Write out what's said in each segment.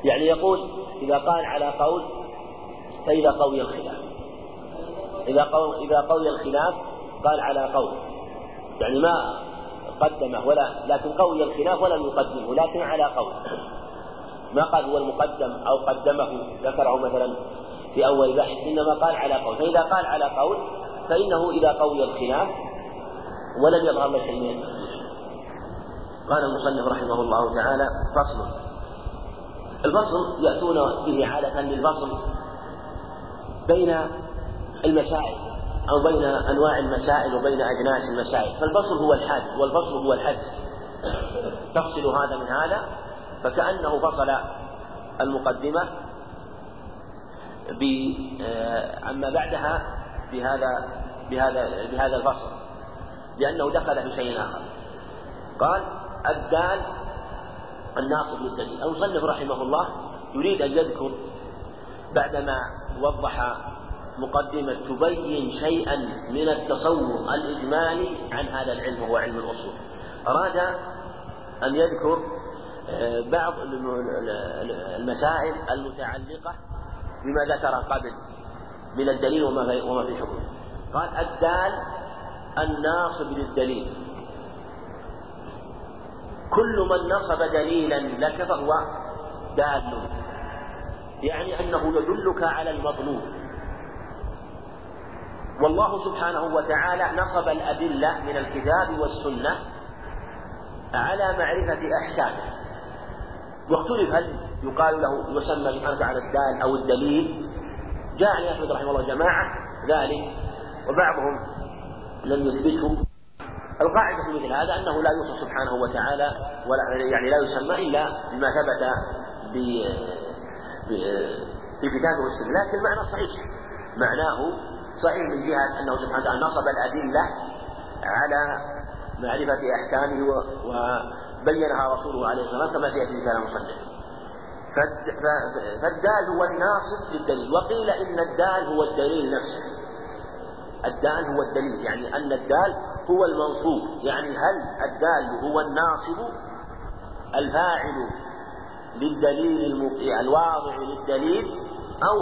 يعني يقول إذا قال على قول فإذا قوي الخلاف، إذا قوي الخلاف قال على قول، يعني ما قدمه لكن قوي الخلاف ولم يقدمه لكن على قول، ما قال هو المقدم أو قدمه ذكره مثلا في أول بحث، إنما قال على قول. فإذا قال على قول فإنه إذا قوي الخلاف ولم يظهر له شيء من الترجيح. قال المصنف رحمه الله تعالى: فصل. الفصل يأتون به عادة للفصل بين المسائل أو بين أنواع المسائل وبين أجناس المسائل، فالفصل هو الحد والفصل هو الحد، تفصل هذا من هذا، فكأنه فصل المقدمة عما بعدها بهذا الفصل، لأنه دخل في شيء آخر. قال: الدال الناصب للدليل. المصنف رحمه الله يريد أن يذكر بعدما وضح مقدمة تبين شيئا من التصور الإجمالي عن هذا العلم وهو علم الأصول، أراد أن يذكر بعض المسائل المتعلقة بما ذكر قبل من الدليل وما في حكمه. قال: الدال الناصب للدليل. كل من نصب دليلا لك فهو دال، يعني أنه يدلك على المطلوب. والله سبحانه وتعالى نصب الأدلة من الكتاب والسنة على معرفة أحكامه، واختلف هل يقال له يسمى بحرف على الدال أو الدليل. جاء عن أحمد رحمه الله جماعة ذلك وبعضهم لم يثبته. القاعدة في مثل هذا أنه لا يوصف سبحانه وتعالى يعني لا يسمى إلا بما ثبت في الكتاب والسنة، لكن المعنى صحيح، معناه صحيح من جهة أنه سبحانه وتعالى نصب الأدلة على معرفة أحكامه وبينها رسوله عليه الصلاة والسلام كما سيأتي في كلام المصنف. فالدال هو الناصب للدليل. وقيل إن الدال هو الدليل نفسه. الدال هو الدليل، يعني أن الدال هو المنصوب، يعني هل الدال هو الناصب الفاعل للدليل الواضع للدليل، أو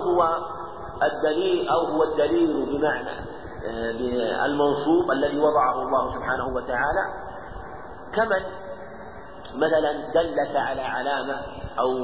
هو الدليل بمعنى المنصوب الذي وضعه الله سبحانه وتعالى، كمن مثلا دلك على علامة أو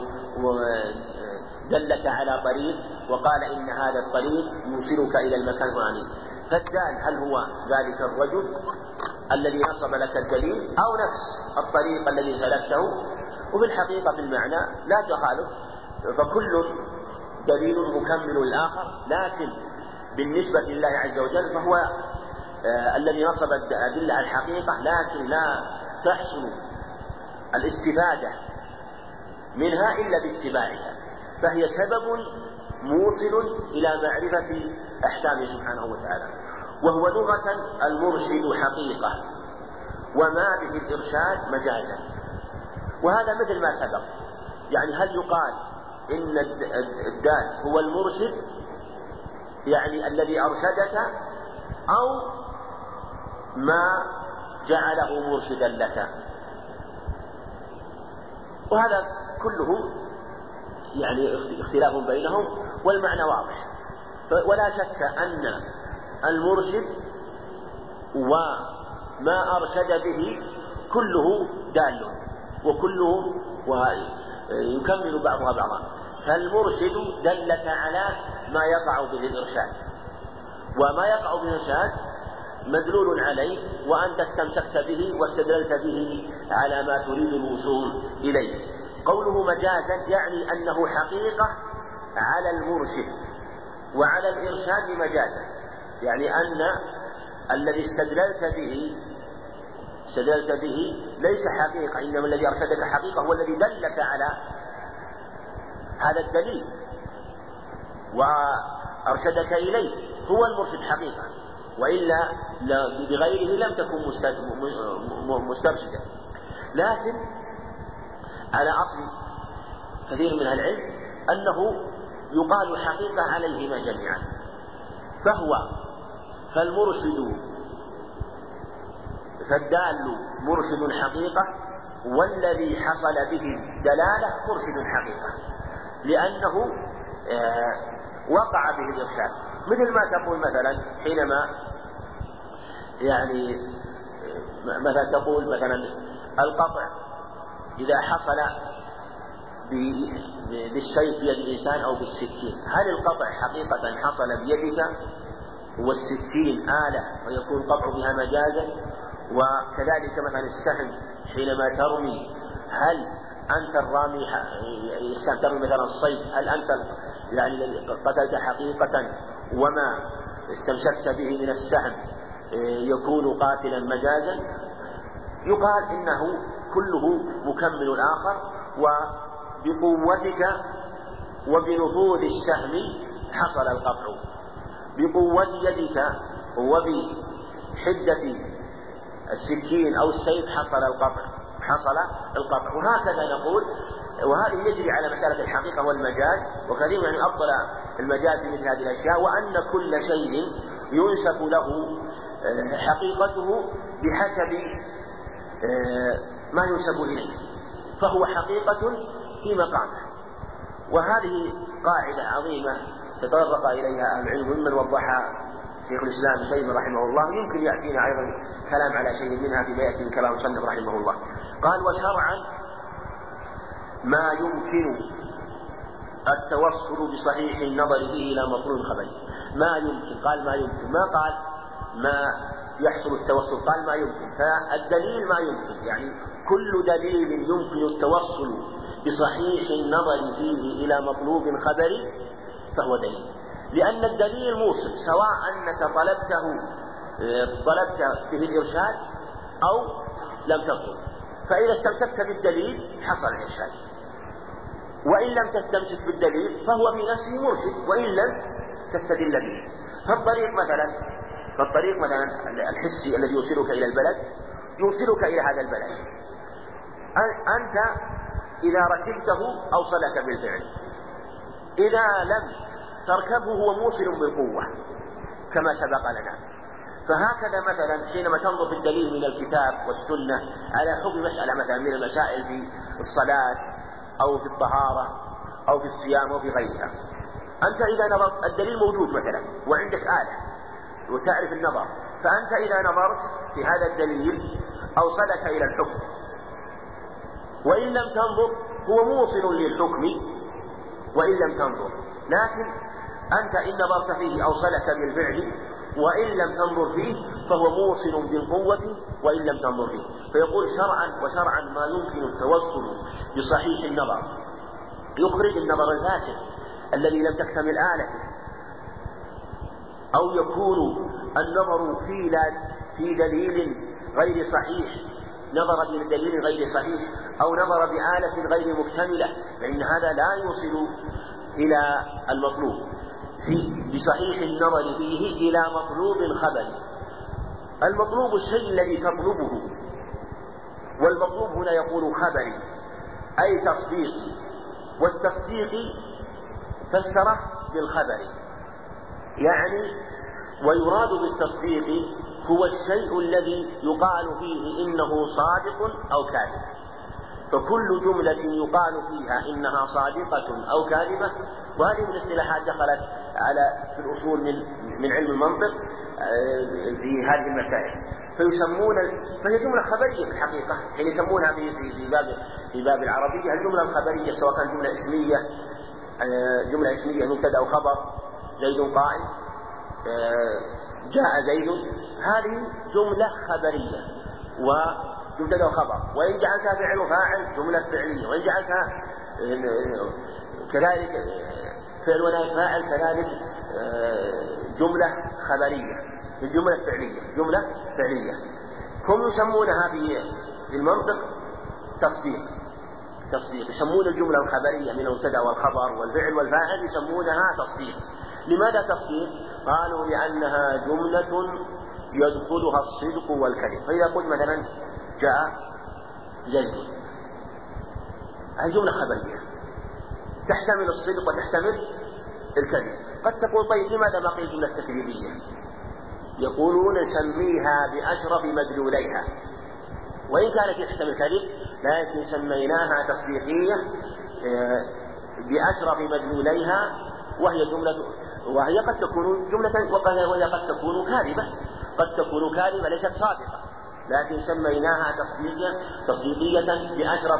دلك على طريق وقال إن هذا الطريق يوصلك إلى المكان الفلاني، فالدال هل هو ذلك الرجل الذي نصب لك الدليل أو نفس الطريق الذي سلكته؟ وفي الحقيقة في المعنى لا تخالف، فكل دليل مكمل الآخر، لكن بالنسبة لله عز وجل فهو الذي نصب الأدلة الحقيقة، لكن لا تحصل الاستفادة منها إلا باتباعها، فهي سبب موصل إلى معرفة أحكامه سبحانه وتعالى. وهو لغة المرشد حقيقة، وما به الإرشاد مجازا. وهذا مثل ما سبق، يعني هل يقال إن الدال هو المرشد يعني الذي أرشدك، أو ما جعله مرشدا لك؟ وهذا كله يعني اختلاف بينهم، والمعنى واضح. ولا شك أن المرشد وما أرشد به كله دال، وكله يكمل بعضها بعضا. فالمرشد دلك على ما يقع به الإرشاد، وما يقع به الإرشاد مدلول عليه، وأنت استمسكت به واستدللت به على ما تريد الوصول إليه. قوله مجازا يعني أنه حقيقة على المرشد وعلى الإرشاد مجازا، يعني أن الذي استدللت به ليس حقيقة، إنما الذي أرشدك حقيقة، هو الذي دلك على هذا الدليل وأرشدك إليه، هو المرشد حقيقة، وإلا بغيره لم تكن مسترشدا. لكن على أصل كثير من العلم أنه يقال حقيقة عليهما جميعا، فالدال مرشد حقيقة، والذي حصل به الدلالة مرشد حقيقة. لأنه وقع به الإرشاد. مثل ما تقول مثلا حينما يعني مثلا تقول مثلا القطع إذا حصل بالسيف بيد الإنسان أو بالسكين، هل القطع حقيقة حصل بيدك والسكين آلة ويكون القطع بها مجازا؟ وكذلك مثلا السهم حينما ترمي، هل أنت الرامي ترمي مثلا الصيد، هل أنت يعني قتلت حقيقة وما استمسكت به من السهم يكون قاتلا مجازا؟ يقال إنه كله مكمل الآخر، وبقوتك وبنفوذ السهم حصل القطع، بقوة يدك وبحدة السكين أو السيف حصل القطع. وهكذا نقول، وهذه يجري على مسألة الحقيقة والمجاز، وكثير يعني أبطل المجاز مثل هذه الأشياء، وأن كل شيء ينسب له حقيقته بحسب ما ينسب إليه، فهو حقيقة في مقامه. وهذه قاعدة عظيمة تطرق إليها أهل العلم، ممن وضحها شيخ الإسلام ابن تيمية رحمه الله. يمكن يأتينا أيضا كلام على شيء منها فيما يأتي من كلام المصنف رحمه الله. قال: وشرعا ما يمكن التوصل بصحيح النظر به إلى مطلوب خبري. ما يمكن، قال ما يمكن، ما قال ما يحصل التوصل، قال ما يمكن. فالدليل ما يمكن، يعني كل دليل يمكن التوصل بصحيح النظر فيه إلى مطلوب خبري فهو دليل، لأن الدليل موصل، سواء أنك طلبت به الإرشاد أو لم تطلب. فإذا استمسكت بالدليل حصل الإرشاد، وإن لم تستمسك بالدليل فهو في نفسه مرشد وإن لم تستدل به. فالطريق مثلا الحسي الذي يوصلك إلى البلد يوصلك إلى هذا البلد، أنت إذا ركبته أوصلك بالفعل، إذا لم تركبه هو موصل بالقوة كما سبق لنا. فهكذا مثلا حينما تنظر في الدليل من الكتاب والسنة على حكم مسألة مثلا من المسائل في الصلاة أو في الطهارة أو في الصيام أو في غيرها، أنت إذا نظرت الدليل موجود مثلا وعندك آلة وتعرف النظر، فأنت إذا نظرت في هذا الدليل أوصلك إلى الحكم، وإن لم تنظر هو موصل للحكم وإن لم تنظر، لكن أنت إن نظرت فيه أوصلك بالفعل، وإن لم تنظر فيه فهو موصل بالقوة وإن لم تنظر فيه. فيقول وشرعا ما يمكن التوصل بصحيح النظر، يخرج النظر الفاسد الذي لم تكتمل آلته، أو يكون النظر في دليل غير صحيح، نظر بدليل غير صحيح أو نظر بآلة غير مكتملة، فإن هذا لا يوصل إلى المطلوب بصحيح النظر فيه إلى مطلوب خبري. المطلوب الشيء الذي تطلبه، والمطلوب هنا يقول خبري أي تصديقي، والتصديق فسره بالخبر، يعني ويراد بالتصديق هو الشيء الذي يقال فيه إنه صادق أو كاذب. فكل جملة يقال فيها إنها صادقة أو كاذبة، وهذه من الاصطلاحات دخلت في الأصول من علم المنطق في هذه المسائل، فهي جملة خبرية في الحقيقة، يعني يسمونها في باب العربية الجملة الخبرية، سواء كانت جملة اسمية مبتدأ أو خبر، زيد قائم، جاء زيد، هذه جملة خبرية ومبتدأ وخبر. وإن جعلتها فعل وفاعل جملة فعلية، وإن جعلتها كذلك فعل ونائب فاعل كذلك جملة خبرية، جملة فعلية. هم يسمونها في المنطق تصديق، يسمون الجملة الخبرية من المبتدأ والخبر والفعل والفاعل يسمونها تصديق. لماذا تصديق؟ قالوا لأنها جملة يدخلها الصدق والكذب. فإذا قلت مثلا جاء زيد، هذه جملة خبرية تحتمل الصدق وتحتمل الكذب. قد تقول طيب لماذا ما قيل جملة تكذيبية؟ يقولون نسميها بأشرف مدلوليها، وإن كانت تحتمل كذب لكن سميناها تصديقية بأشرف مدلوليها، وهي قد تكون جملة، وهي قد تكون كاذبة، قد تكون كاذبة ليست صادقة، لكن سميناها تصديقية بأشرف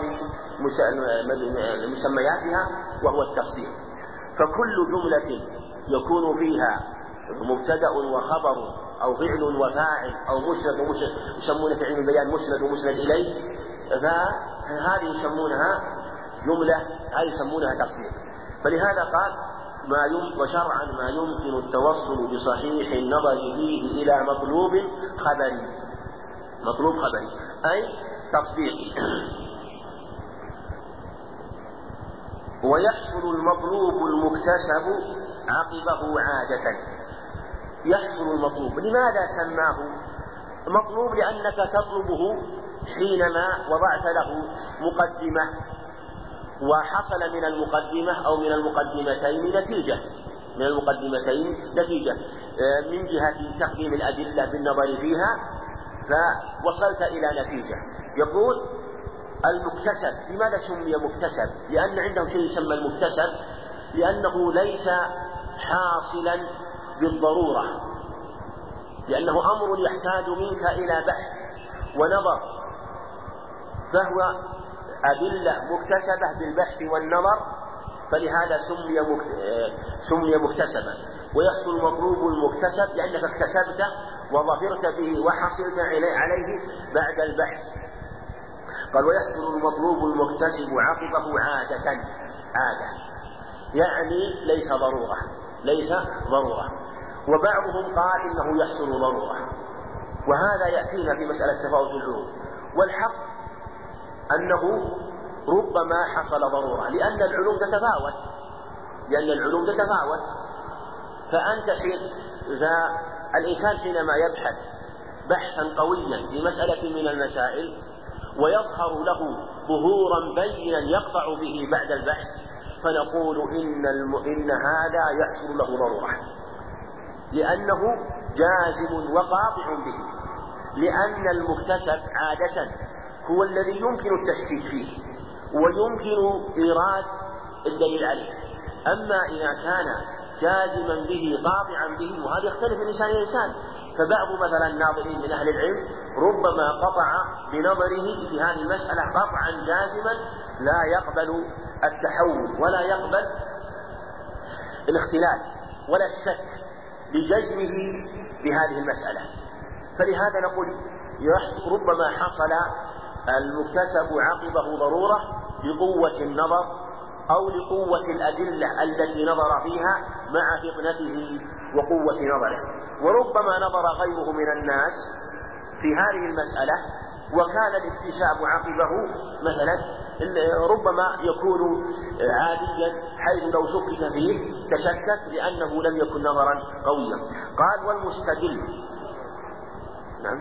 مسمياتها وهو التصديق. فكل جملة يكون فيها مبتدأ وخبر أو فعل وفاعل أو مسند يسمون في علم البيان مسند ومسند إليه، فهذه يسمونها جملة، هذه يسمونها تصديق. فلهذا قال وشرعا ما يمكن التوصل بصحيح النظر فيه إلى مطلوب خبري أي تصديقي. ويحصل المطلوب المكتسب عقبه عادة. يحصل المطلوب، لماذا سماه مطلوب؟ لأنك تطلبه حينما وضعت له مقدمة وحصل من المقدمة أو من المقدمتين نتيجة من جهة تقديم الأدلة بالنظر فيها فوصلت إلى نتيجة. يقول المكتسب، لماذا سمي مكتسب؟ لأن عندهم شيء يسمى المكتسب، لأنه ليس حاصلا بالضرورة، لأنه أمر يحتاج منك إلى بحث ونظر، فهو أدلة مكتسبة بالبحث والنظر، فلهذا سمي مكتسبا. ويحصل المطلوب المكتسب لأنك اكتسبته وظفرت به وحصلت عليه بعد البحث. قال ويحصل المطلوب المكتسب عقبه عادة، يعني ليس ضرورة. وبعضهم قال إنه يحصل ضرورة، وهذا يأتينا في مسألة تفاوت العلوم. والحق أنه ربما حصل ضرورة، لأن العلوم تتفاوت. فأنت الإنسان حينما يبحث بحثا قويا في مسألة من المسائل ويظهر له ظهورا بينا يقطع به بعد البحث، فنقول إن هذا يحصل له ضرورة، لأنه جازم وقاطع به، لأن المكتسب عادة هو الذي يمكن التشكيك فيه ويمكن إيراد الدليل عليه. أما إذا كان جازما به قاطعا به، وهذا يختلف من إنسان إلى إنسان، فبعض مثلا الناظرين من أهل العلم ربما قطع بنظره في هذه المسألة قطعا جازما لا يقبل التحول ولا يقبل الاختلاف ولا الشك لجزمه بهذه المسألة. فلهذا نقول ربما حصل المكتسب عقبه ضرورة لقوة النظر أو لقوة الأدلة التي نظر فيها مع فطنته وقوة نظره. وربما نظر غيره من الناس في هذه المسألة وكان الاكتساب عقبه مثلا ربما يكون عاديا، حيث لو شكك فيه تشكك لأنه لم يكن نظرا قويا. قال والمستدل. نعم.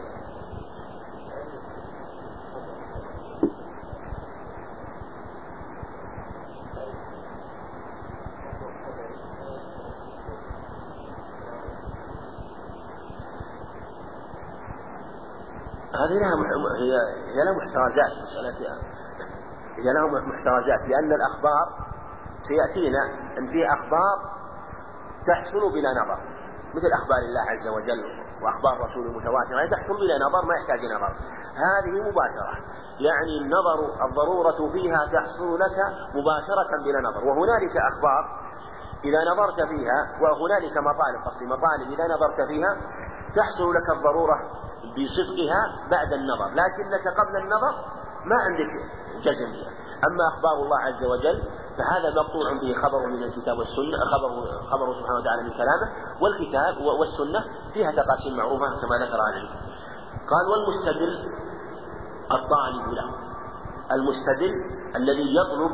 هذه هي لها محترزات، هي لها محترزات، لأن الأخبار سيأتينا أن في أخبار تحصل بلا نظر، مثل أخبار الله عز وجل وأخبار رسوله المتواترة تحصل بلا نظر، ما يحتاج نظر. هذه مباشرة، يعني الضرورة فيها تحصل لك مباشرة بلا نظر. وهنالك أخبار إذا نظرت فيها، وهنالك مطالب إذا نظرت فيها تحصل لك الضرورة بصدقها بعد النظر، لكنك قبل النظر ما عندك جزم بها. أما أخبار الله عز وجل فهذا مقطوع به خبر من الكتاب والسنة، خبر سبحانه وتعالى من كلامه، والكتاب والسنة فيها تقاسيم معروفة كما ذكر عليه. قال والمستدل الطالب له، المستدل الذي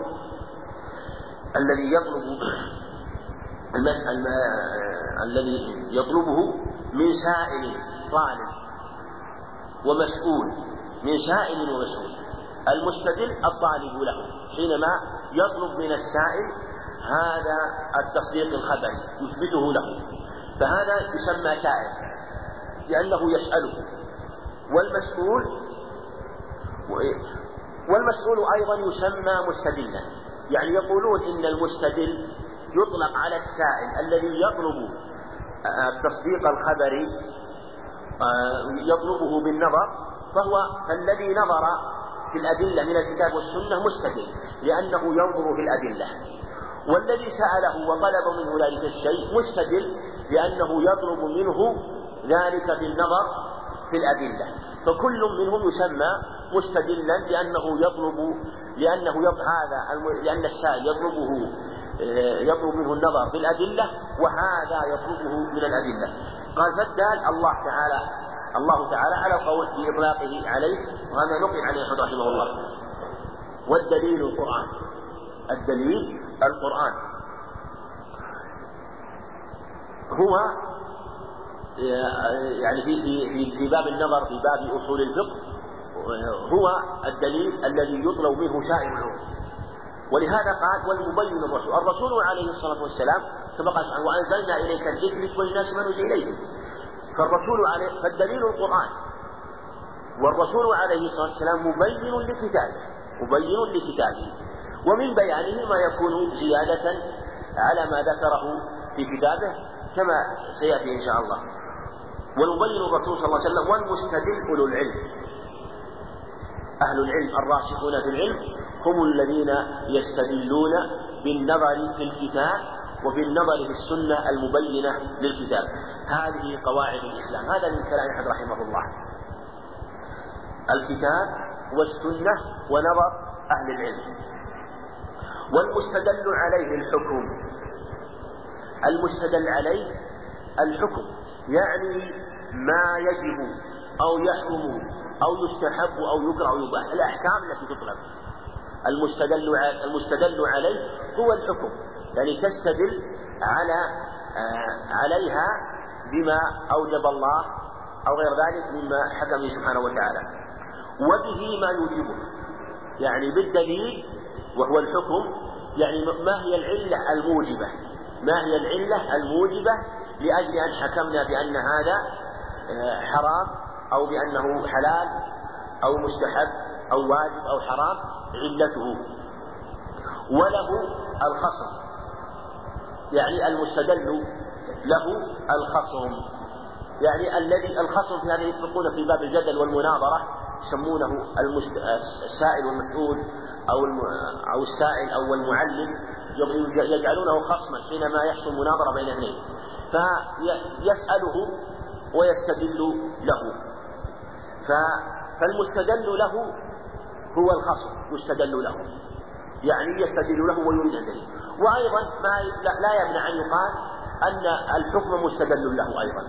يطلبه من سائل طالب ومسؤول، من سائل ومسؤول. المستدل الطالب له حينما يطلب من السائل هذا التصديق الخبري يثبته له، فهذا يسمى سائل لأنه يسأله. والمسؤول أيضا يسمى مستدلا، يعني يقولون إن المستدل يطلق على السائل الذي يطلب التصديق الخبري، يطلبه بالنظر، فالذي نظر في الأدلة من الكتاب والسنة مستدل لأنه ينظر في الأدلة، والذي سأله وطلب منه ذلك الشيء مستدل لأنه يطلب منه ذلك بالنظر في الأدلة. فكل منهم يسمى مستدلا لأن السائل يطلب منه النظر في الأدلة، وهذا يطلبه من الأدلة. قال فالدال الله تعالى على القول بإطلاقه عليه، وهذا نقل عليه أحمد رحمه الله. والدليل القرآن. الدليل القرآن هو يعني في باب النظر في باب أصول الفقه هو الدليل الذي يطلب منه سائر العلوم. ولهذا قال والمبين الرسول عليه الصلاة والسلام كما قال سبحانه وأنزلنا إليك الذكر لتبين الناس ما نزل إليهم. فالدليل القرآن، والرسول عليه الصلاة والسلام مبين لكتابه، ومن بيانه ما يكون زيادة على ما ذكره في كتابه كما سيأتي إن شاء الله. والمبين الرسول صلى الله عليه وسلم، والمستدل أولو العلم. أهل العلم الراسخون في العلم هم الذين يستدلون بالنظر في الكتاب وبالنظر في السنة المبينة للكتاب. هذه قواعد الإسلام. هذا من كلام أحمد رحمه الله: الكتاب والسنة ونظر أهل العلم. والمستدل عليه الحكم. المستدل عليه الحكم يعني ما يجب أو يحرم أو يستحب أو يكره أو يباح، الأحكام التي تطلب. المستدل عليه هو الحكم، يعني تستدل عليها بما أوجب الله أو غير ذلك مما حكم سبحانه وتعالى، وبه ما يوجبه، يعني بالدليل وهو الحكم، يعني ما هي العلة الموجبة لأجل أن حكمنا بأن هذا حرام أو بأنه حلال أو مستحب أو واجب أو حرام، علته. وله الخصم، يعني المستدل له الخصم، يعني الخصم في هذه يطلقون في باب الجدل والمناظرة يسمونه السائل والمسؤول أو السائل أو المعلم، يجعلونه خصما حينما يحصل مناظرة بين اثنين، فيسأله ويستدل له. فالمستدل له هو الخصم، يستدل له يعني يستدل له ويريد الدليل. وأيضا لا يمنع أن يقال أن الحكم مستدل له أيضا،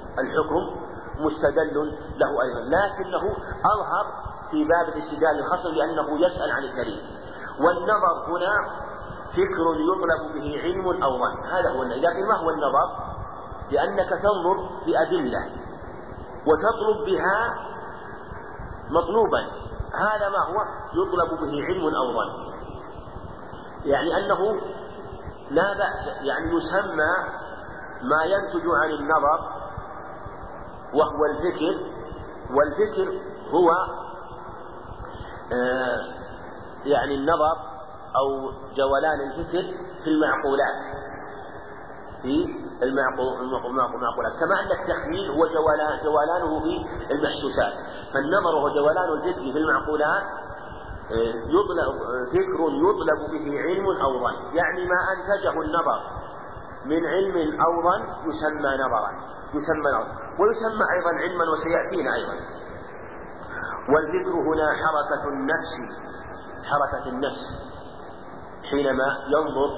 لكنه أظهر في باب الاستدلال الخصم لأنه يسأل عن الدليل. والنظر هنا فكر يطلب به علم أو ظن، هذا هو. لكن ما هو النظر؟ لأنك تنظر في أدلة وتطلب بها مطلوبا، هذا ما هو يطلب به علم أو ظن، يعني أنه لا بأس، يعني يسمى ما ينتج عن النظر وهو الفكر. والفكر هو يعني النظر أو جولان الفكر في المعقولات، كما أن التخيل هو جولانه في المحسوسات. فالنظر هو جولان الفكر في المعقولات، فكر يطلب به علم أو ظن، يعني ما أنتجه النظر من علم أو ظن يسمى نظرا، ويسمى أيضا علما، وسيأتينا أيضا. والفكر هنا حركة النفس حينما ينظر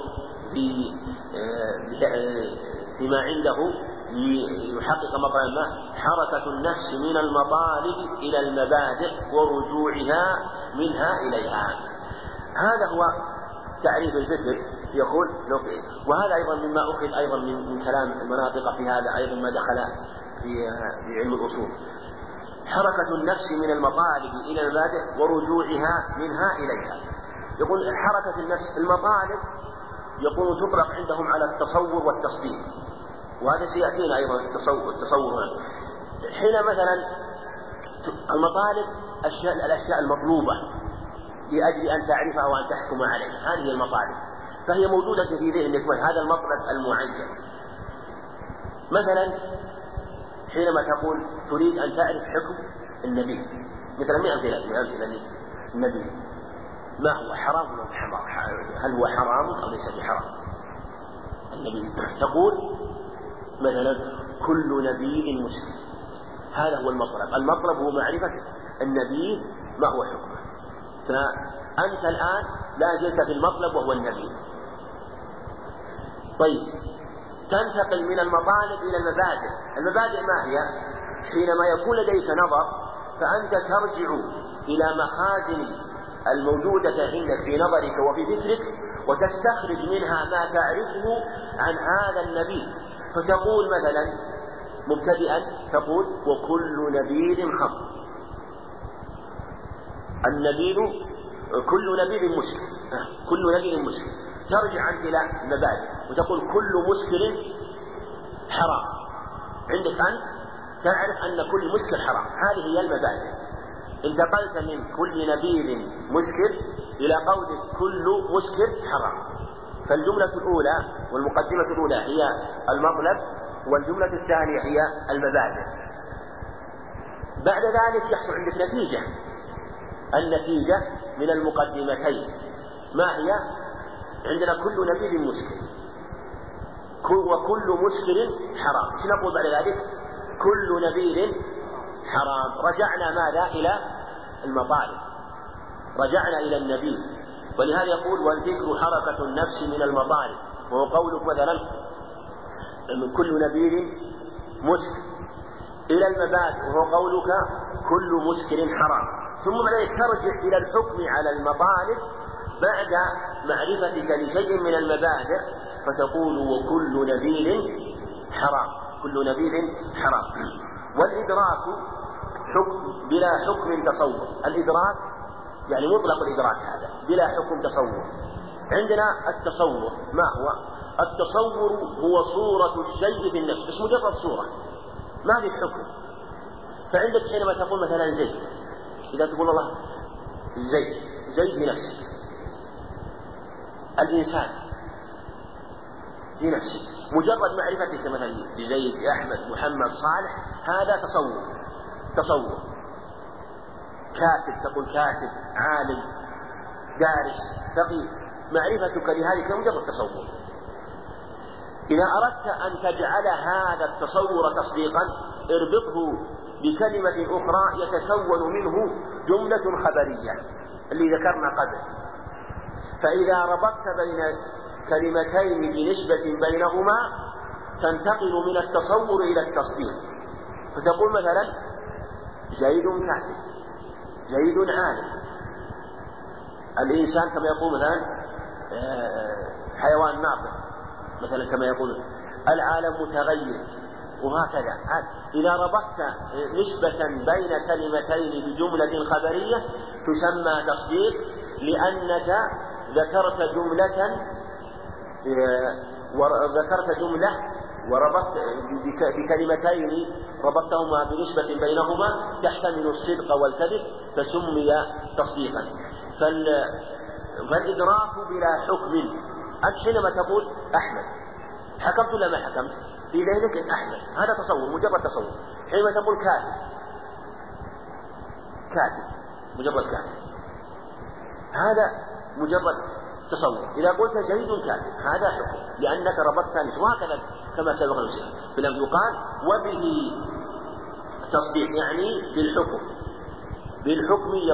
فيما عنده ليحقق مطالب ما، حركة النفس من المطالب إلى المبادئ ورجوعها منها إليها. هذا هو تعريف الفكر. يقول وهذا أيضا مما أخذ أيضا من كلام المناطق في هذا، أيضا ما دخل في علم الأصول. حركة النفس من المطالب إلى المبادئ ورجوعها منها إليها. يقول حركة النفس، المطالب يقول تطلق عندهم على التصور والتصديق، وهذا سيأتينا أيضا التصور هنا. حين مثلا المطالب الأشياء المطلوبة، لأجل أن تعرفه وأن تحكم عليه. هذه المطالب فهي موجودة في ذهنك، هذا المطلب المعين. مثلا حينما تقول تريد أن تعرف حكم النبي، مثلا من أمثلة النبي، ما هو حرام ولا حرام، هل هو حرام أو ليس بحرام؟ النبي تقول مثلا كل نبي مسلم، هذا هو المطلب. المطلب هو معرفة النبي ما هو حكمه. فأنت الآن لا زلت في المطلب وهو النبي. طيب تنتقل من المطالب إلى المبادئ. المبادئ ما هي؟ حينما يكون لديك نظر فأنت ترجع إلى مخازن الموجودة عندك في نظرك وفي فكرك وتستخرج منها ما تعرفه عن هذا النبي. فتقول مثلا مبتدئا تقول وكل نبي خمر، النبي كل نبي مسلم، كل نبي مسلم. ترجع إلى المبادئ وتقول كل مسكر حرام. عندك أنت تعرف أن كل مسكر حرام، هذه هي المبادئ. انتقلت من كل نبي مسكر إلى قول كل مسكر حرام. فالجملة الأولى والمقدمة الأولى هي المطلب، والجملة الثانية هي المبادئ. بعد ذلك يحصل عندك نتيجة. النتيجة من المقدمتين ما هي؟ عندنا كل نبي مسكر وكل مسكر حرام. ايش نقول بعد ذلك؟ كل نبي حرام. رجعنا ماذا؟ إلى المطالب، رجعنا إلى النبي. ولهذا يقول والذكر حركة النفس من المطالب، وهو قولك مثلا كل نبي مسكر، إلى المبادئ وهو قولك كل مسكر حرام. ثم بعد ترجع إلى الحكم على المطالب بعد معرفتك لشيء من المبادئ فتقول وكل نبي حرام، كل نبي حرام. والإدراك حكم بلا حكم تصور. الإدراك يعني مطلق الإدراك، هذا بلا حكم تصور. عندنا التصور ما هو؟ التصور هو صورة الشيء في النفس، بس مجرد صورة ما في حكم. فعندك حينما تقول مثلا زيد، إذا تقول الله زيد في نفسك، الإنسان في نفسك، مجرد معرفتك مثلا بزيد أحمد محمد صالح، هذا تصور. كاتب تقول كاتب، عالم، دارس، فقيه، معرفتك لهذه مجرد تصور. إذا أردت أن تجعل هذا التصور تصديقا اربطه بكلمة أخرى يتكون منه جملة خبرية اللي ذكرنا قبل. فإذا ربطت بين كلمتين بنسبة بينهما تنتقل من التصور إلى التصديق. فتقول مثلا زيد كاتب، زيد عالم. الإنسان كما يقول مثلا حيوان ناطق، مثلا كما يقول العالم متغير، وهكذا. إذا ربطت نسبة بين كلمتين بجملة خبرية تسمى تصديق، لأنك ذكرت جملة وربطت بكلمتين ربطتهما بنسبة بينهما تحتمل الصدق والكذب فسمي تصديقا. فالإدراك بلا حكم. أنت حينما تقول أحمد حكمت ولا ما حكمت؟ في ذهنك أحمد، هذا تصور، مجرد تصور. حينما تقول كاتب مجرد كاتب، هذا مجرد تصور. إذا قلت زيد كاتب هذا حكم، لأنك ربطت نسبة. وهكذا كما سبق المسلم فلم يقال وبه تصديق، يعني بالحكم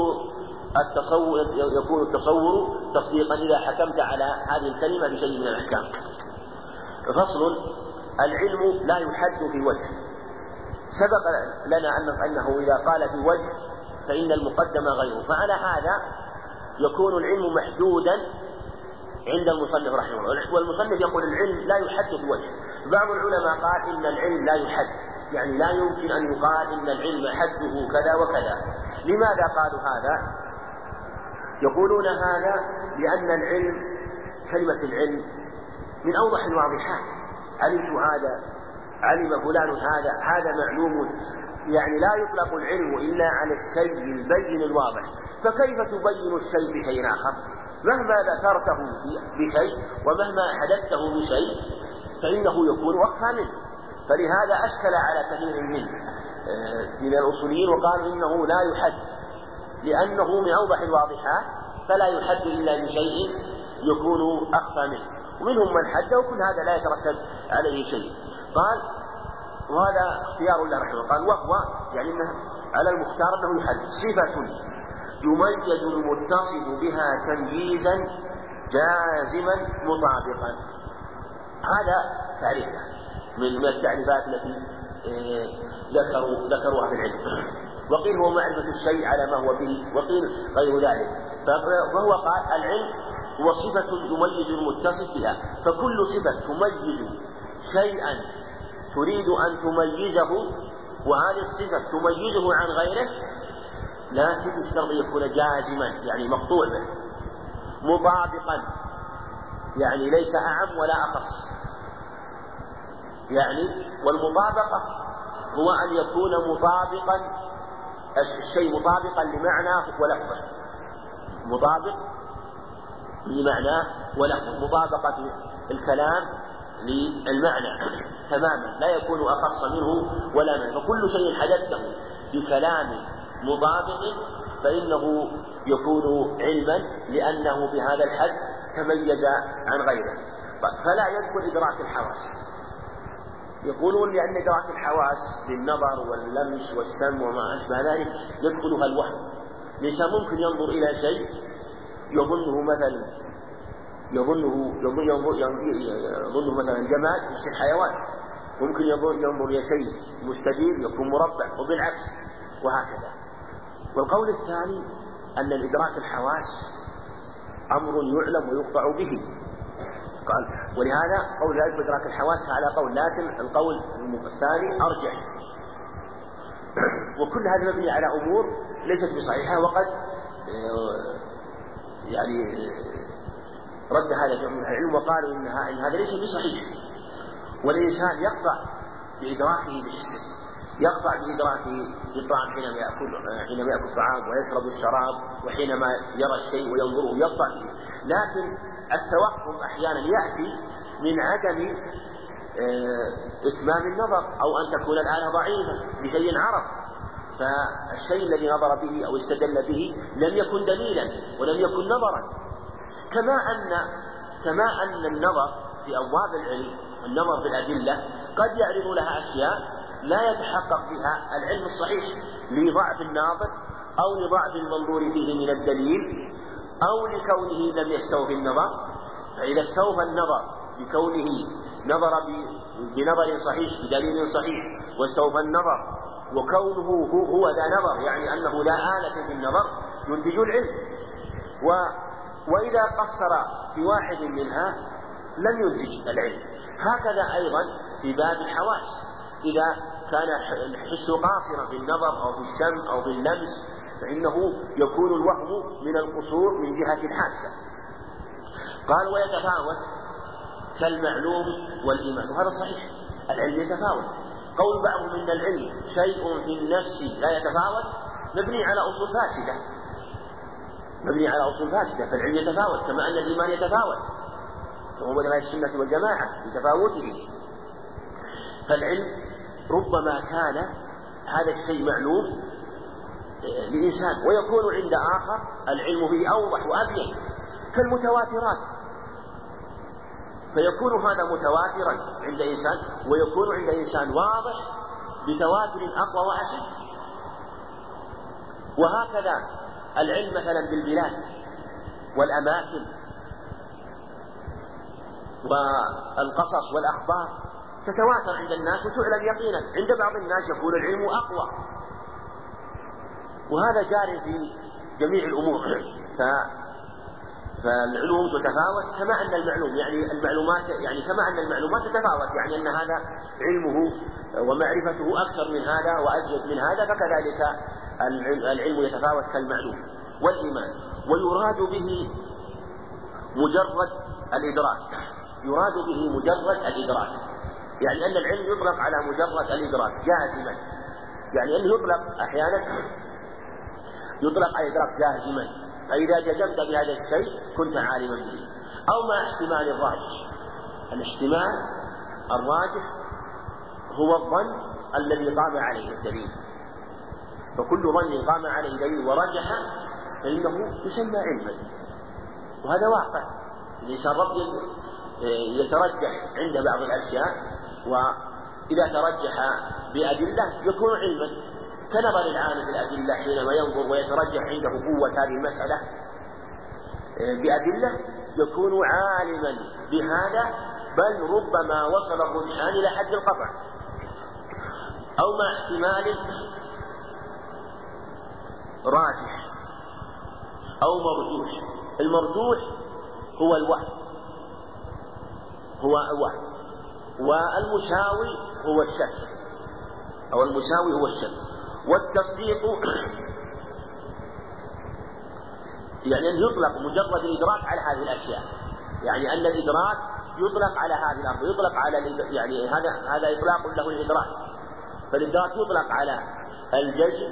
يكون التصور تصديقا إذا حكمت على هذه الكلمة بشيء من الأحكام. فصل: العلم لا يحد في وجه. سبق لنا أنه إذا قال في وجه فإن المقدم غيره، فعلى هذا يكون العلم محدودا عند المصنف رحمه الله. والمصنف يقول العلم لا يحد في وجه. بعض العلماء قال إن العلم لا يحد، يعني لا يمكن أن يقال إن العلم حده كذا وكذا. لماذا قالوا هذا؟ يقولون هذا لأن العلم، كلمة العلم من أوضح الواضحات. علمت هذا، علم فلان هذا معلوم، يعني لا يطلق العلم إلا على الشيء البين الواضح. فكيف تبين الشيء بشيء آخر؟ مهما ذكرته بشيء ومهما حدثته بشيء فإنه يكون وقفا منه. فلهذا أشكل على كثير من الأصوليين وقالوا إنه لا يحد، لأنه من أوضح الواضحات، فلا يحد إلا بشيء يكون أخفى منه. ومنهم من حده وكل هذا لا يترتب عليه شيء. قال وهذا اختيار الله رحمه، قال وهو يعني إنه على المختار أنه يحد صفة يميز المتصف بها تمييزا جازما مطابقا. هذا تعريفه من التعريفات التي ذكروها في العلم. وقيل هو معرفة الشيء على ما هو به، وقيل غير ذلك. فهو قال العلم هو صفة يميز المتصف بها، فكل صفة تميز شيئا تريد أن تميزه، وهذه الصفة تميزه عن غيره، لكن يشترط يكون جازما يعني مقطوع به، مطابقا يعني ليس أعم ولا أخص يعني. والمطابقة هو أن يكون مطابقا الشيء مطابقا لمعناه ولفظه، مطابق لمعناه ولفظه، مطابقة الكلام للمعنى تماما، لا يكون أخص منه ولا منه. فكل شيء حدثته بكلام مطابق فإنه يكون علما، لأنه بهذا الحد تميز عن غيره. فلا يدخل إدراك الحواس. يقولون لأن إدراك الحواس بالنظر واللمس والسمع وما أشبه ذلك يدخلها الوهم. الإنسان ممكن ينظر إلى شيء يظنه مثلا مثلا جماد يصير حيوان، ممكن ينظر إلى شيء مستدير يكون مربع، وبالعكس وهكذا. والقول الثاني أن الإدراك الحواس أمر يعلم ويقطع به، قال ولهذا قول ذلك بإدراك الحواس على قول، لكن القول الثاني أرجح. وكل هذا مبني على أمور ليست بصحيحة، وقد يعني رد هذا جمع العلم وقالوا إن هذا ليس بصحيح. والإنسان يقطع بإدراكه بحسه، يقطع بإدراكه بالطعام حينما يأكل الطعام ويشرب الشراب، وحينما يرى الشيء وينظره يقطع به. لكن التوقف أحيانا يأتي من عدم إتمام النظر، أو أن تكون الآلة ضعيفة بشيء عرض، فالشيء الذي نظر به أو استدل به لم يكن دليلا ولم يكن نظرا. كما أن النظر في أبواب العلم، النظر بالأدلة قد يعرض لها أشياء لا يتحقق بها العلم الصحيح لضعف الناظر أو لضعف المنظور فيه من الدليل، أو لكونه لم يستوفي النظر. فإذا استوفى النظر بكونه نظر بنظر صحيح بدليل صحيح، واستوفى النظر وكونه هو ذا نظر يعني أنه لا آلة في النظر، ينتج العلم. وإذا قصر في واحد منها لم ينتج العلم. هكذا أيضا في باب الحواس، إذا كان الحس قاصرا في النظر أو في السمع أو في اللمس فإنه يكون الوهم من القصور من جهة الحاسة. قال ويتفاوت كالمعلوم والإيمان، وهذا صحيح، العلم يتفاوت. قول بعضهم إن العلم شيء في النفس لا يتفاوت مبني على أصول فاسدة، فالعلم يتفاوت كما أن الإيمان يتفاوت، وهو علماء السنة والجماعة بتفاوته. فالعلم ربما كان هذا الشيء معلوم لإنسان ويكون عند آخر العلم به أوضح وأبين كالمتواترات، فيكون هذا متواترا عند إنسان ويكون عند إنسان واضح بتواتر أقوى وأشد. وهكذا العلم مثلا بالبلاد والأماكن والقصص والأخبار تتواتر عند الناس وتعلم يقينا، عند بعض الناس يكون العلم أقوى، وهذا جار في جميع الأمور. فالعلوم تتفاوت كما أن المعلوم يعني المعلومات يعني كما أن المعلومات تتفاوت، يعني أن هذا علمه ومعرفته أكثر من هذا وأزيد من هذا، فكذلك العلم يتفاوت كالمعلوم. والإيمان ويراد به مجرد الإدراك، يعني أن العلم يطلق على مجرد الإدراك جازما، يعني أنه يطلق أحيانا يطلق على الإدراك جازما، فإذا جزمت بهذا الشيء كنت عالما به. أو مع احتمال الراجح. الاحتمال الراجح هو الظن الذي قام عليه الدليل، فكل ظن قام عليه دليل ورجح فإنه يسمى علما، وهذا واقع. الإنسان يترجح عند بعض الأشياء، وإذا ترجح بأدلة يكون علما، كنظر العالم في الأدلة حينما ينظر ويترجح عنده قوة هذه المسألة بأدلة يكون عالما بهذا، بل ربما وصل الرجحان إلى حد القطع. أو مع احتمال راجح أو مرجوح. المرجوح هو الوهم، والمساوي هو الشك، أو المساوي هو الشك. والتصديق يعني أن يطلق مجرد الإدراك على هذه الأشياء، يعني أن الإدراك يطلق على هذه الأرض، يطلق على يعني هذا إطلاق له الإدراك. فالإدراك يطلق على الجزم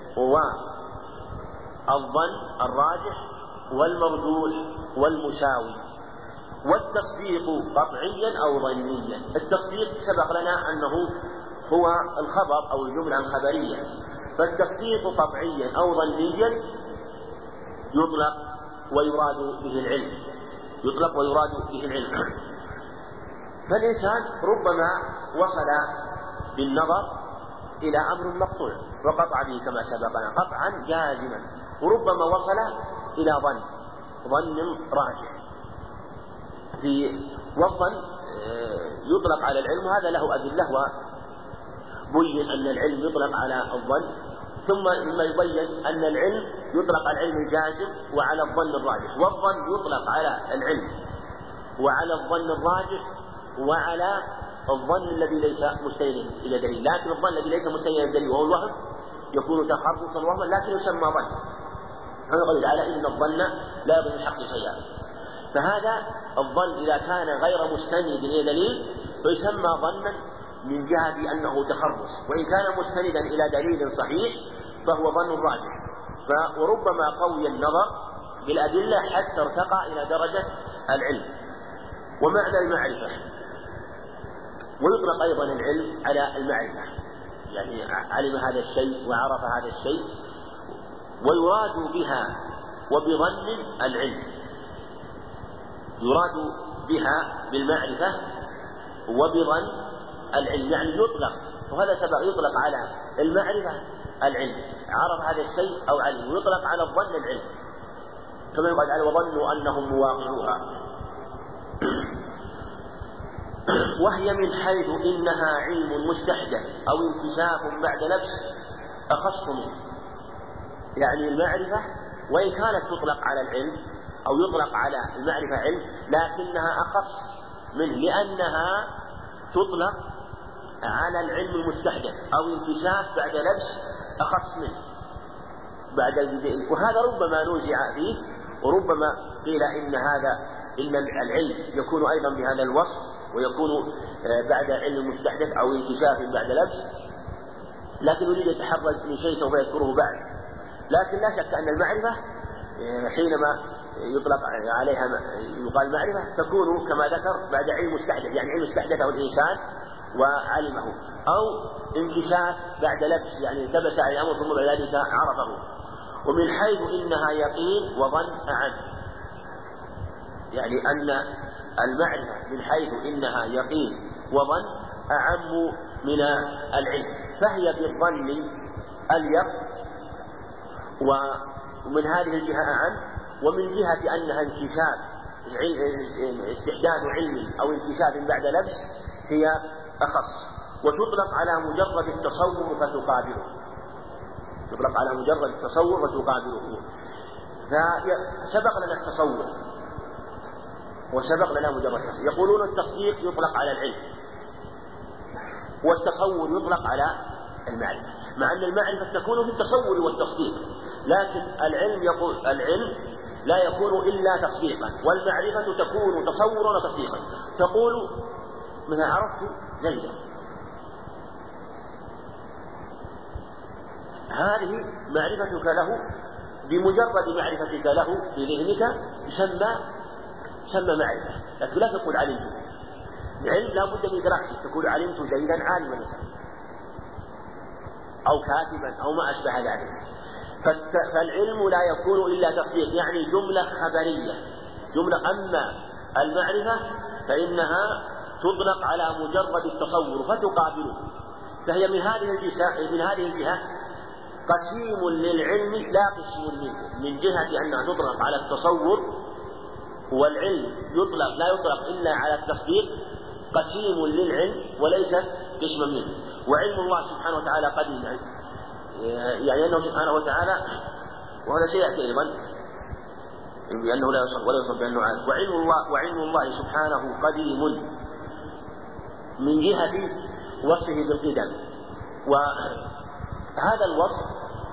والظن الراجح والمرجوح والمساوي. والتصديق قطعيا أو ظنيا. التصديق سبق لنا أنه هو الخبر أو الجملة الخبرية، فالتصديق قطعيا أو ظنيا يطلق ويراد به العلم، يطلق ويراد به العلم. فالإنسان ربما وصل بالنظر إلى أمر مقطوع وقطع به كما سبقنا قطعا جازما، وربما وصل إلى ظن راجح. والظن يطلق على العلم، هذا له أدلة، وبين أن العلم يطلق على الظن، ثم مما يبين أن العلم يطلق على العلم الجازم وعلى الظن الراجح. والظن يطلق على العلم وعلى الظن الراجح وعلى الظن الذي ليس مستند إلى دليل، لكن الظن الذي ليس مستند إلى دليل وهو الوهم يكون تخرصا وهما، لكن يسمى ظن. قال تعالى إن الظن لا يضر الحق شيئا. فهذا الظن إذا كان غير مستند إلى دليل فيسمى ظنا من جهة أنه تخرص، وإن كان مستندا إلى دليل صحيح فهو ظن راجح. وربما قوي النظر بالأدلة حتى ارتقى إلى درجة العلم. ومعنى المعرفة، ويطلق أيضا العلم على المعرفة، يعني علم هذا الشيء وعرف هذا الشيء، ويراد بها وبظن العلم، يراد بها بالمعرفة وبظن العلم، يعني يطلق، وهذا سبق يطلق على المعرفة العلم، عرف هذا الشيء أو علم، ويطلق على الظن العلم، كما يقال تعالى وظنوا أنهم مواقعوها. وهي من حيث إنها علم مستحدث أو انكشاف بعد نفس أخص منه. يعني المعرفة وإن كانت تطلق على العلم أو يطلق على المعرفة علم، لكنها أخص منه، لأنها تطلق على العلم المستحدث أو انكشاف بعد لبس أخص منه بعد البدء. وهذا ربما نوزع فيه، وربما قيل إن العلم يكون أيضا بهذا الوصف، ويكون بعد علم مستحدث أو انكشاف بعد لبس، لكن يريد يتحرز من شيء سوف يذكره بعد. لكن لا شك أن المعرفة حينما يطلق عليها يقال معرفة تكون كما ذكر بعد علم مستحدث، يعني علم استحدثه الإنسان وعلمه، أو انكشاف بعد لبس، يعني التبس على الأمر ثم بعد ذلك عرفه. ومن حيث إنها يقين وظن أعم، يعني أن المعرفة من حيث إنها يقين وظن أعم من العلم، فهي بالظن أليق، ومن هذه الجهة أعم، ومن جهة أنها انكشاف استحداث علم أو انكشاف بعد لبس هي أخص. وتطلق على مجرد التصور فتقابله، تطلق على مجرد التصور فتقابله. فسبق لنا التصور وسبق لنا مجرد التصور. يقولون التصديق يطلق على العلم، والتصور يطلق على المعرفة، مع أن المعرفة تكون في التصور والتصديق، لكن العلم لا يكون إلا تصديقا، والمعرفة تكون تصورا وتصديقا. تقول مثلا عرفت زيدا، هذه معرفتك له بمجرد معرفتك له بذهنك يسمى معرفة، لكن لا تقول علمت. العلم لا بد من إدراكه، تقول علمت زيدا عالما أو كاتبا أو ما أشبه ذلك. فالعلم لا يكون إلا تصديق، يعني جملة خبرية، جملة. أما المعرفة فإنها تطلق على مجرد التصور فتقابله، فهي من هذه الجهة قسيم للعلم لا قسم منه، من جهة أنها تطلق على التصور، والعلم لا يطلق إلا على التصديق، قسيم للعلم وليس قسما منه. وعلم الله سبحانه وتعالى قديم، يعني أنه سبحانه وتعالى، وهذا سيأتي أيضا بأنه لا يصف ولا يصف بأنه عالم. وعلم الله سبحانه قديم من جهة وصفه بالقدم، وهذا الوصف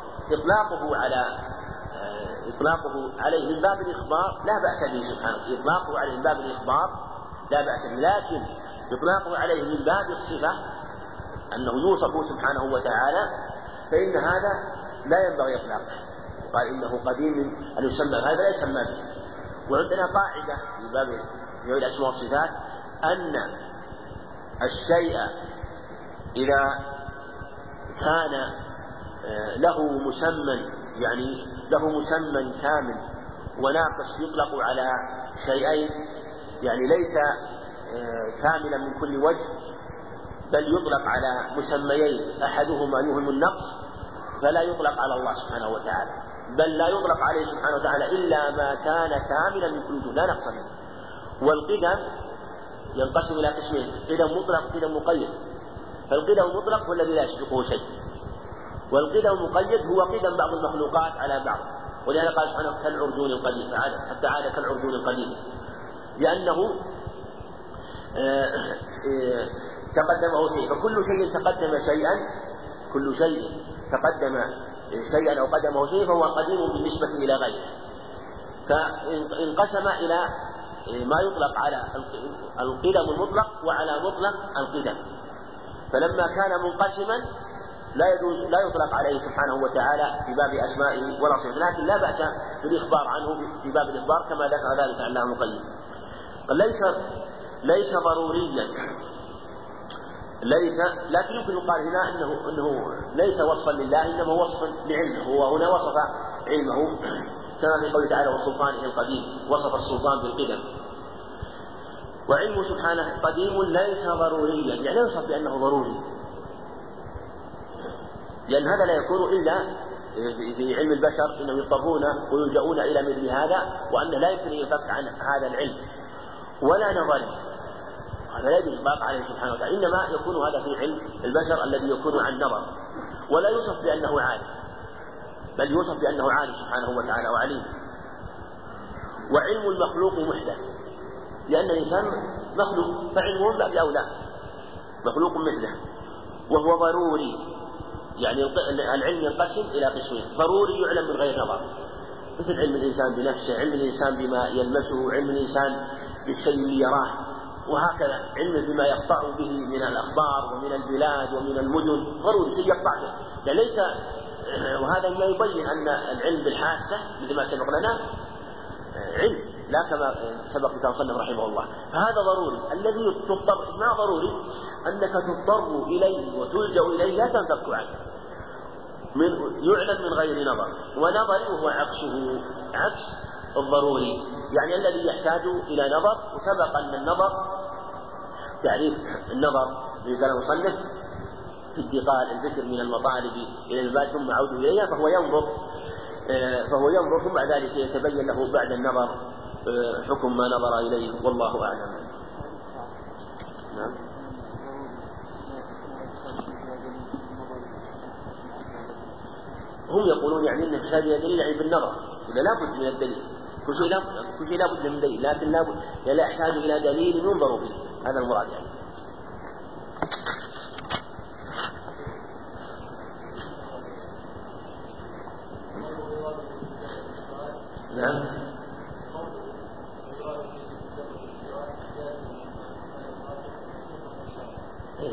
إطلاقه عليه من باب الإخبار لا بأس به سبحانه، إطلاقه عليه من باب الإخبار لا بأس به، لكن إطلاقه عليه من باب الصفة أنه يوصف سبحانه وتعالى فإن هذا لا ينبغي إطلاقه. قال إنه قديم أن يسمى، هذا لا يسمى به. وعندنا قاعدة في باب الأسماء والصفات أن الشيء إذا كان له مسمى كامل وناقص يطلق على شيئين، يعني ليس كاملا من كل وجه، بل يطلق على مسميين أحدهما يوهم النقص، فلا يطلق على الله سبحانه وتعالى، بل لا يطلق عليه سبحانه وتعالى إلا ما كان كاملا من كل وجه لا نقص منه. والقدم ينقسم إلى قسمين: قدم مطلق وقدم مقيد. فالقدم المطلق هو الذي لا يسبقه شيء، والقدم المقيد هو قدم بعض المخلوقات على بعض، ولهذا قال سبحانه كالعرجون القديم، حتى عاد كالعرجون القديم، لأنه تقدمه شيء، فكل شيء تقدم شيئا أو قدمه شيء فهو قديم بالنسبة إلى غيره. فانقسم إلى ما يطلق على القدم المطلق وعلى مطلق القدم، فلما كان منقسما لا يطلق عليه سبحانه وتعالى في باب أسمائه ولا صفاته، لكن لا بأس بالإخبار عنه في باب الإخبار كما ذكر ذلك علامة القيم. ليس ضروريا، لكن يمكن يقال هنا أنه ليس وصفا لله، إنما وصفا لعلمه، وهنا وصف علمه كما في قوله تعالى وسلطانه القديم، وصف السلطان بالقدم. وعلمه سبحانه قديم ليس ضروريا، يعني لا يوصف بأنه ضروري، لأن هذا لا يكون إلا في علم البشر، إنهم يضطرون ويلجؤون إلى مثل هذا، وأنه لا يمكن أن يفك عن هذا العلم ولا نظر، هذا لا يجوز إطلاق عليه سبحانه وتعالى، إنما يكون هذا في علم البشر الذي يكون عن نظر، ولا يوصف بأنه عالم، بل يوصف بأنه عالم سبحانه وتعالى وعليم. وعلم المخلوق محدث، لأن الإنسان مخلوق، فعلمه من باب أولى، مخلوق مثله، وهو ضروري، يعني العلم ينقسم إلى قسمين: ضروري يعلم من غير نظر، مثل علم الإنسان بنفسه، علم الإنسان بما يلمسه، علم الإنسان بالشيء اللي يراه، وهكذا علم بما يقطع به من الأخبار ومن البلاد ومن المدن، ضروري شيء يقطع به، يعني ليس، وهذا ما يبين أن العلم بالحاسة مثل ما سبق لنا علم، لا كما سبق كتاب صنف رحمه الله. فهذا ضروري، الذي تضطر، ما ضروري أنك تضطر إليه وتلجأ إليه لا تنفك عنه، يعلم من غير نظر. ونظري وهو عكس الضروري، يعني الذي يحتاج إلى نظر. وسبق أن النظر تعريف النظر في كلام المصنف في انتقال الذكر من المطالب إلى المبادئ ثم عوده إليها، فهو ينظر ثم بعد ذلك يتبين له بعد النظر حكم ما نظر إليه، والله أعلم. نعم. هم يقولون يعني أن فساد الدليل يعني بالنظر، إذا لا بد من الدليل، كل شيء لا بد من دليل، لكن لا يحتاج إلى دليل ينظر فيه، هذا المراد يعني. نعم.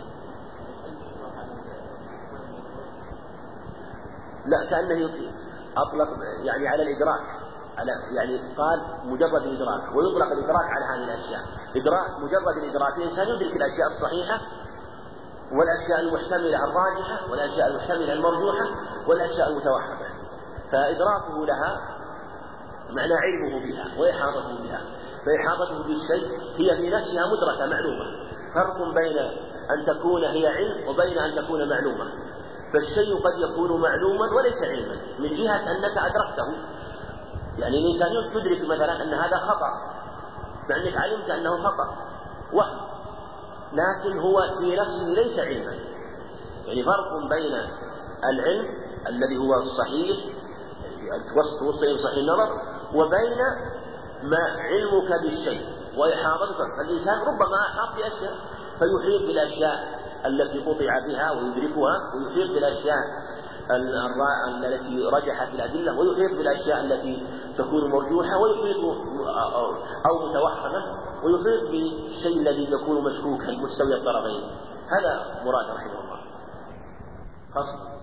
لا، كأنه أطلق يعني على الإدراك، يعني قال مجرد الإدراك، ويطلق الإدراك على هذه الأشياء. مجرد الإدراك، الإنسان يدرك الأشياء الصحيحة والأشياء المحتملة الراجحة والأشياء المحتملة المرجوحة والأشياء المتوهمة، فإدراكه لها معنى علمه بها وإحاطته بها. فإحاطته بالشيء هي في نفسها مدركة معلومة، فرق بين أن تكون هي علم وبين أن تكون معلومة. فالشيء قد يكون معلوما وليس علما من جهة أنك أدركته، يعني الإنسان يدرك مثلا أن هذا خطأ مع أنك علمت أنه خطأ وهم، لكن هو في نفسه ليس علما. يعني فرق بين العلم الذي هو الصحيح توصل صحيح النظر وبين ما علمك بالشيء وإحاطتك. فالإنسان ربما أحاط بأشياء فيحيط بالأشياء التي قطع بها ويدركها، ويحيط بالأشياء التي رجحت الأدلة، ويحيط بالأشياء التي تكون مرجوحة، ويحيط أو متوهمة، ويحيط بالشيء الذي يكون مشكوكا مستوي الطرفين. هذا مراد رحمه الله. فصل: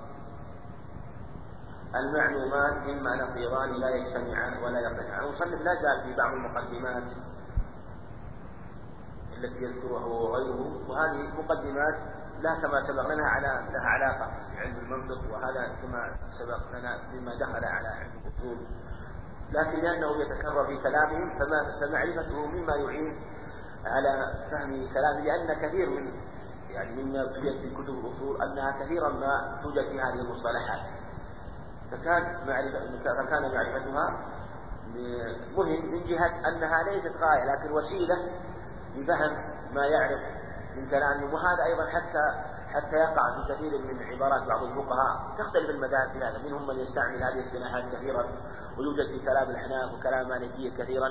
المعلومات إما نقيضان لا يجتمعان ولا يرتفعان. المصنف لا زال في بعض المقدمات التي يذكرها وغيره، وهذه مقدمات لا كما سبق لنا لها علاقة بعلم المنطق، وهذا كما سبق لنا مما دخل على علم الأصول، لكن لأنه يتكرر في كلامهم فمعرفته مما يعين على فهم كلامه، لأن كثير مما توجد في كتب الأصول أنها كثيرا ما توجد في هذه المصطلحات، فكان معرفتها مهم من جهة أنها ليست غاية لكن وسيلة لفهم ما يعرف من كلامه. وهذا أيضا حتى يقع في كثير من عبارات بعض الفقهاء تختلف المذاهب في هذا، منهم من يستعمل هذه الاصطلاحات كثيرا، ويوجد في كلام الأحناف وكلام مالكية كثيرا،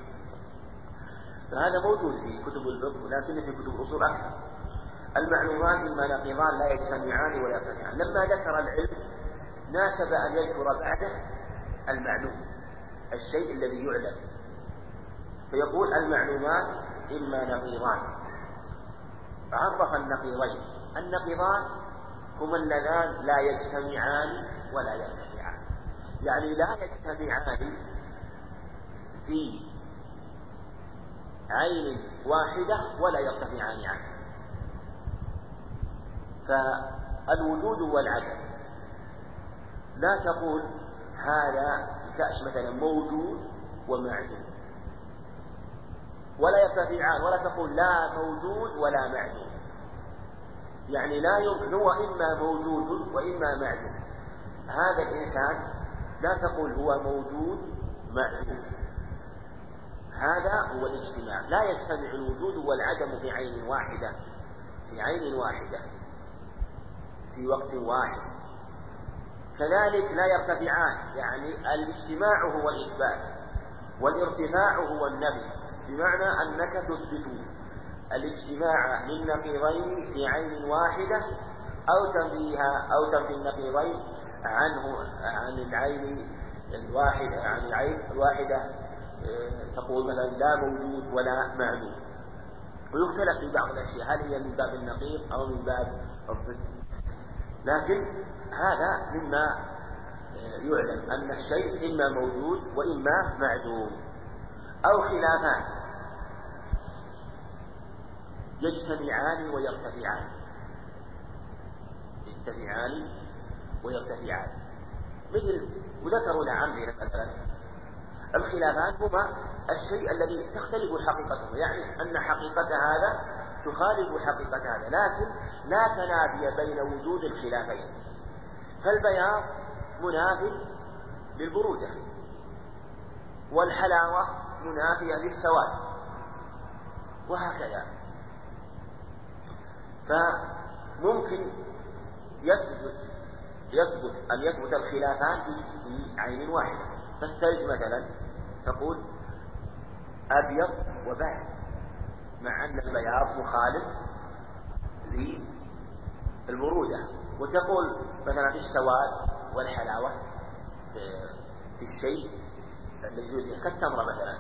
فهذا موجود في كتب الفقه لكن في كتب الأصول أكثر. المعلومات إما نقيضان لا يجتمعان ولا يرتفعان. لما ذكر العلم ناسب أن يذكر بعده المعلوم، الشيء الذي يعلم، فيقول المعلومات إما نقيضان. عرف النقيضين. النقيضان هما اللذان لا يجتمعان ولا يرتفعان، يعني لا يجتمعان في عين واحدة ولا يرتفعان عنه. فالوجود والعدم لا تقول هذا كأس مثلا موجود ومعدوم، ولا يرتفعان، ولا تقول لا موجود ولا معدوم، يعني لا يمكن، هو إما موجود وإما معدوم. هذا الإنسان لا تقول هو موجود معدوم، هذا هو الاجتماع. لا يجتمع الوجود والعدم في عين واحدة في وقت واحد. كذلك لا يرتفعان، يعني الاجتماع هو الإثبات والارتفاع هو النفي، بمعنى أنك تثبت الاجتماع للنقيضين في عين واحدة أو تنفي النقيضين عن العين الواحدة، تقول مثلا لا موجود ولا معدوم. ويختلف في بعض الأشياء هل هي من باب النقيض أو من باب الضد، لكن هذا مما يعلم أن الشيء إما موجود وإما معدوم. أو خلافان يجتمعان ويرتفعان، مثل وذكروا لعمري مثلا الخلافان هما الشيء الذي تختلف حقيقته، يعني أن حقيقة هذا تخالف حقيقة هذا، لكن لا تنافي بين وجود الخلافين. فالبياض منافي للبرودة، والحلاوة منافية للسواد، وهكذا. فممكن يثبت الخلافان في عين واحدة. فالثلج مثلا تقول أبيض وبارد، مع أن البياض مخالف للبرودة. وتقول مثلا السواد والحلاوة في الشيء الذي يوجد كالتمرة مثلا،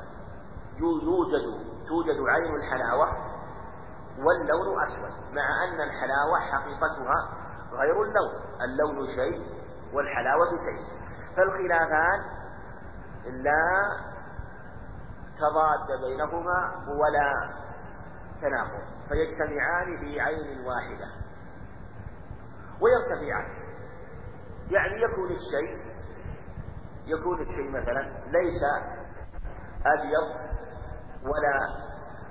توجد عين الحلاوة واللون أسود، مع أن الحلاوة حقيقتها غير اللون شيء والحلاوة شيء. فالخلافان لا تضاد بينهما ولا تناقض، فيجتمعان في عين واحدة ويرتفعان. يعني يكون الشيء مثلا ليس أبيض ولا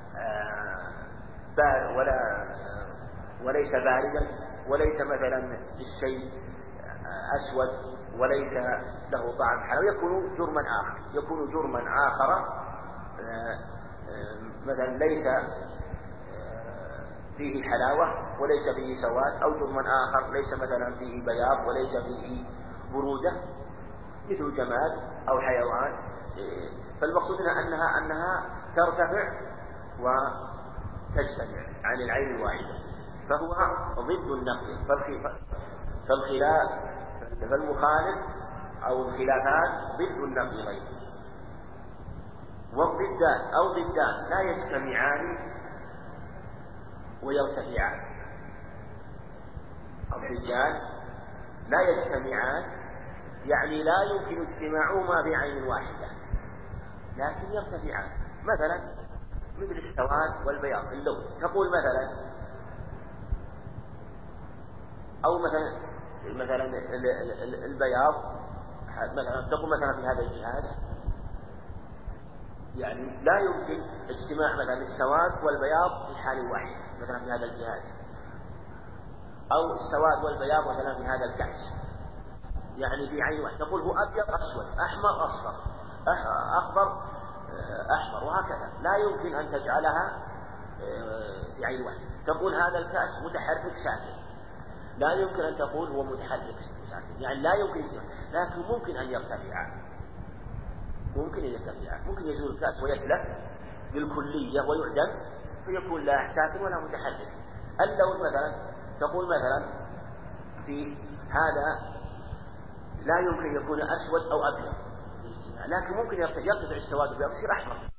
وليس باردا، وليس مثلا الشيء أسود وليس له طعم حلو، يكون جرما آخر مثلا ليس فيه حلاوة وليس فيه سواد، أو جرما آخر ليس مثلا فيه بياض وليس فيه برودة، مثل جماد أو حيوان. فالمقصود أنها ترتفع وتجتمع عن العين الواحدة، فهو ضد النقيض. فالمخالف أو الخلافات ضد النقيضين. والضدان أو ضدان لا يجتمعان ويرتفعان. الضدان لا يجتمعان، يعني لا يمكن اجتماعهما في عين واحدة، لكن يرتفعان. مثلا مثل السواد والبياض، اللون، تقول مثلا أو مثلا البياض، مثلا تقول مثلا في هذا الجهاز، يعني لا يمكن اجتماع مثلا السواد والبياض في حال واحد مثلا في هذا الجهاز، أو السواد والبياض مثلا في هذا الكأس، يعني في عين واحد. تقول هو أبيض أسود، أحمر أصفر، أخضر أحمر، وهكذا. لا يمكن أن تجعلها في عين واحد. تقول هذا الكأس متحرك ساكن، لا يمكن أن تقول هو متحرك ساكن، يعني لا يمكن اجتماع. لكن ممكن أن يرتفع، ممكن يزول الكأس ويتلف بالكلية ويعدم، فيكون لا ساكن ولا متحرك. اللون مثلا، تقول مثلا في هذا لا يمكن يكون أسود أو أبيض، لكن ممكن يرتفع السواد والبياض يصير أحمر،